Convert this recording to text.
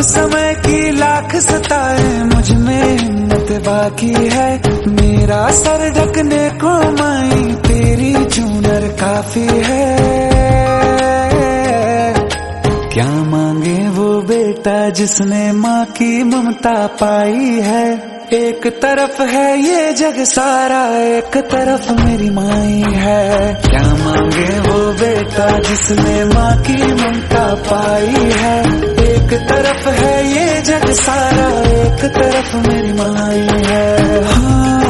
समय की लाख सताए, मुझ में हिम्मत बाकी है। मेरा सर ढकने को माई तेरी चूनर काफी है। क्या मांगे वो बेटा जिसने माँ की ममता पाई है। एक तरफ है ये जग सारा, एक तरफ मेरी माई है। क्या मांगे वो बेटा जिसने माँ की ममता पाई है। एक तरफ है ये जग सारा, एक तरफ मेरी माई है। हाँ।